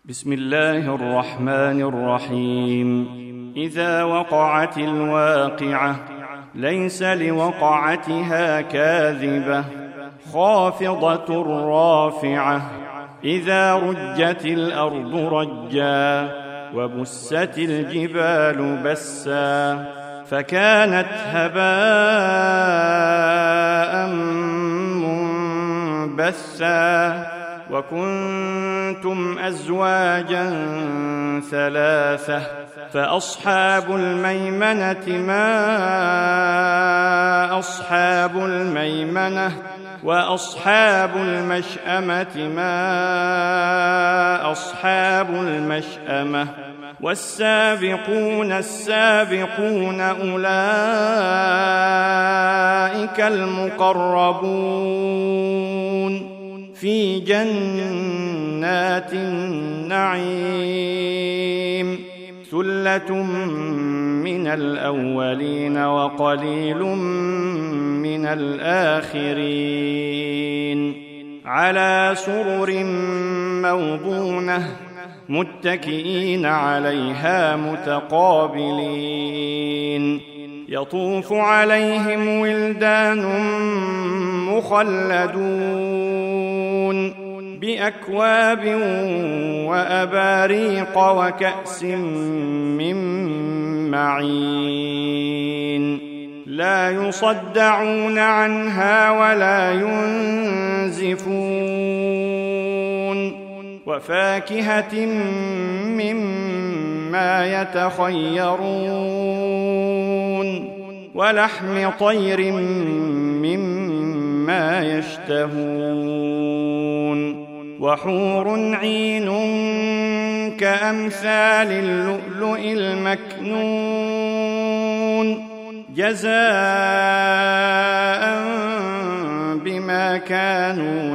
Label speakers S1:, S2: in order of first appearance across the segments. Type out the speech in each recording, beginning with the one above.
S1: بسم الله الرحمن الرحيم. إذا وقعت الواقعة ليس لوقعتها كاذبة خافضة رافعة. إذا رجت الأرض رجا وبست الجبال بسا فكانت هباء منبثا. وكنتم أزواجا ثلاثة فأصحاب الميمنة ما أصحاب الميمنة وأصحاب المشأمة ما أصحاب المشأمة. والسابقون السابقون أولئك المقربون في جنات النعيم. ثلة من الأولين وقليل من الآخرين. على سرر موضونة متكئين عليها متقابلين. يطوف عليهم ولدان مخلدون بأكواب وأباريق وكأس من معين. لا يصدعون عنها ولا ينزفون. وفاكهة مما يتخيرون ولحم طير مما يشتهون. وحور عين كأمثال اللؤلؤ المكنون جزاء بما كانوا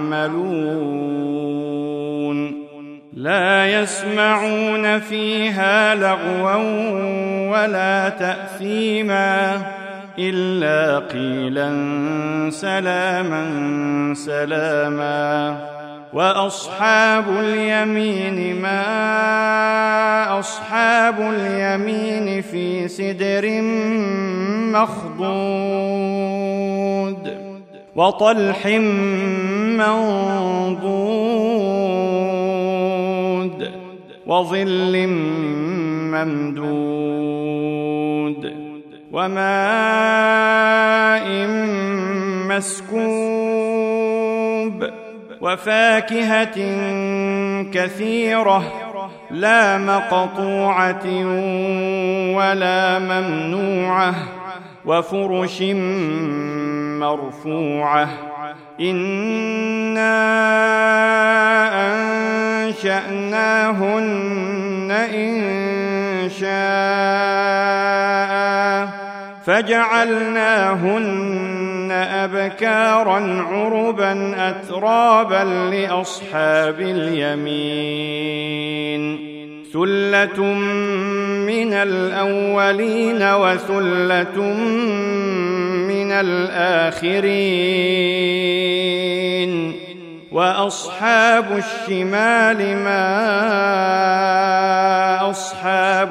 S1: يعملون. لا يسمعون فيها لغوا ولا تأثيما إلا قيلا سلاما سلاما. وأصحاب اليمين ما أصحاب اليمين في سدر مخضود وطلح منضود وظل ممدود وماء مسكوب وفاكهة كثيرة لا مقطوعة ولا ممنوعة وفرش مرفوعة. إنا أنشأناهن إنشاء فجعلناهن أبكارا عربا أترابا لأصحاب اليمين. ثلة من الأولين وثلة من الآخرين. وأصحاب الشمال ما أصحاب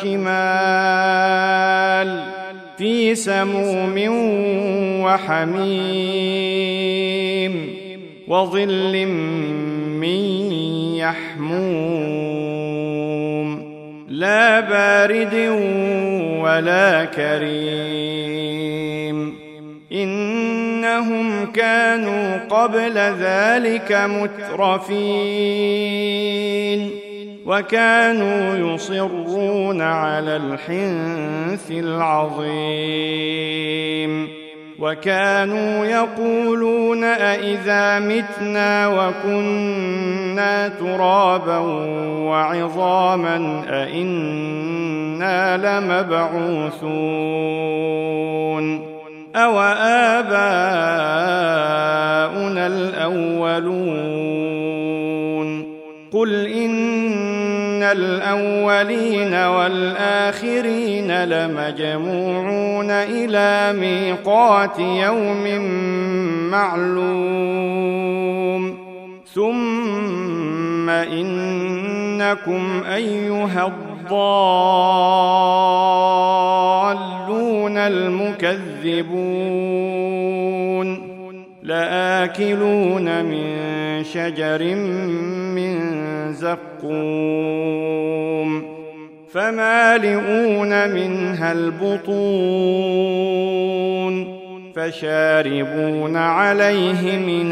S1: الشمال في سموم وحميم وظل من يحموم لا بارد ولا كريم. إنهم كانوا قبل ذلك مترفين وكانوا يصرون على الحنث العظيم. وكانوا يقولون أئذا متنا وكنا ترابا وعظاما أئنا لمبعوثون أو آباؤنا الأولون. قل إن الأولين والآخرين لمجموعون إلى ميقات يوم معلوم. ثم إنكم أيها الضالون المكذبون لآكلون من شجر من زقوم فمالئون منها البطون فشاربون عليه من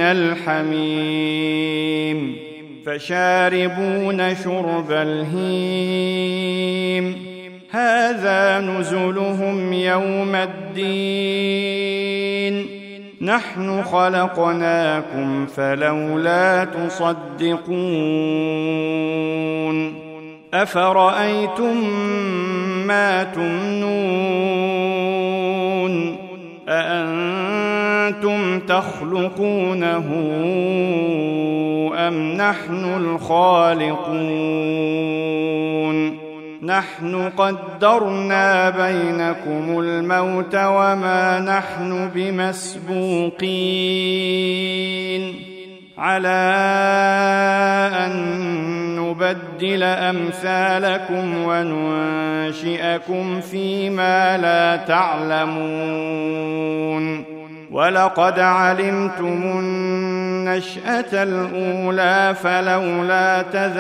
S1: الحميم فشاربون شرب الهيم هذا نزلهم يوم الدين نحن خلقناكم فلولا تصدقون أفرأيتم ما تمنون أأنتم تخلقونه أم نحن الخالقون نحن قدرنا بينكم الموت وما نحن بمسبوقين على أن نبدل أمثالكم وننشئكم فيما لا تعلمون ولقد علمتم النشأة الأولى فلولا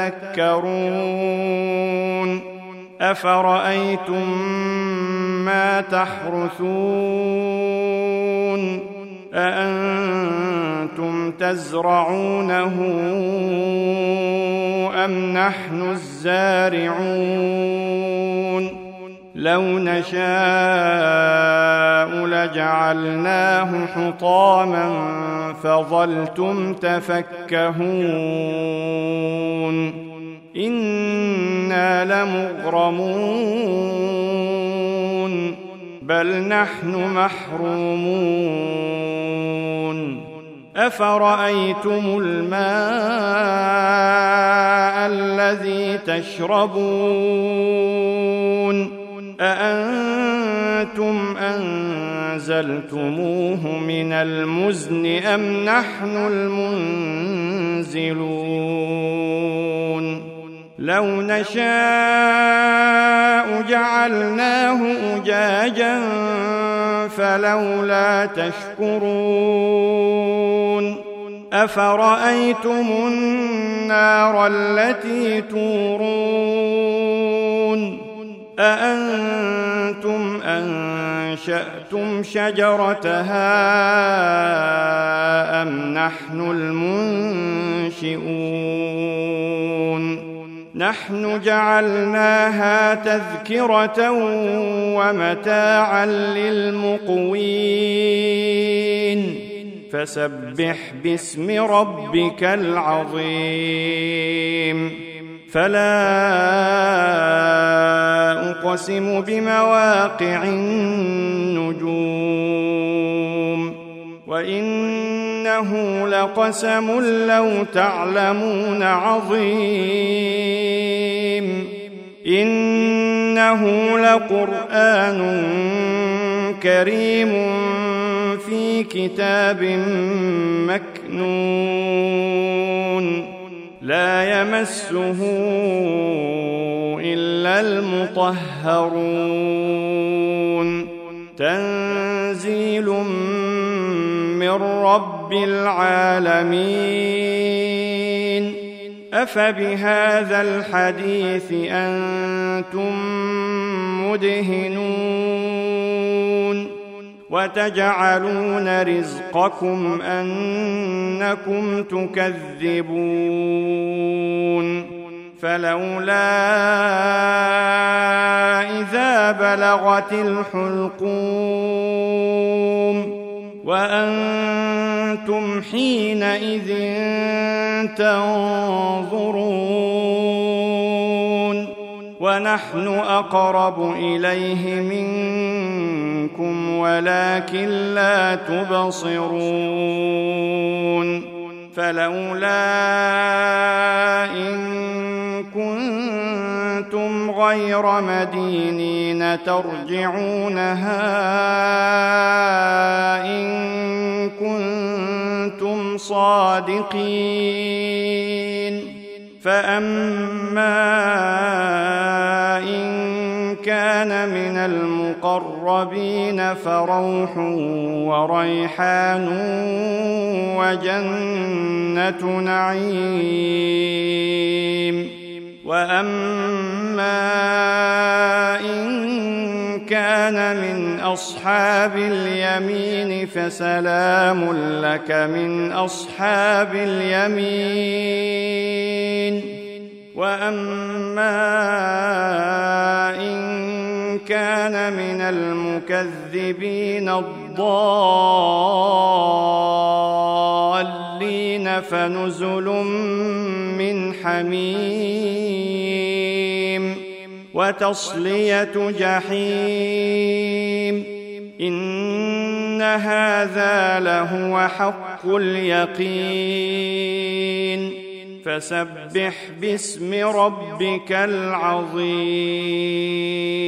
S1: تذكرون أفرأيتم ما تحرثون أأنتم تزرعونه أم نحن الزارعون لو نشاء لجعلناه حطاما فظلتم تفكهون إنا لمغرمون بل نحن محرومون أفرأيتم الماء الذي تشربون أأنتم أنزلتموه من المزن أم نحن المنزلون لو نشاء جعلناه أجاجا فلولا تشكرون أفرأيتم النار التي تورون أأنتم أنشأتم شجرتها أم نحن المنشئون نحن جعلناها تذكرة ومتاعا للمقوين فسبح باسم ربك العظيم فلا أقسم بمواقع النجوم وإنه لقسم لو تعلمون عظيم إنه لقرآن كريم في كتاب مكنون لا يمسه إلا المطهرون تنزيل من رب العالمين أفبهذا الحديث أنتم مدهنون وتجعلون رزقكم أنكم تكذبون فلولا إذا بلغت الحلقوم وأنتم حينئذ تنظرون ونحن أقرب إليه منكم ولكن لا تبصرون فلولا إن كنتم غير مدينين ترجعونها إن كنتم صادقين فأما إن كان من المقربين فروح وريحان وجنة نعيم. وأما إن كان من أصحاب اليمين فسلام لك من أصحاب اليمين. وأما إن كان من المكذبين الضالين فنزل من حميم وتصلية جحيم. إن هذا لهو حق اليقين. فسبح باسم ربك العظيم.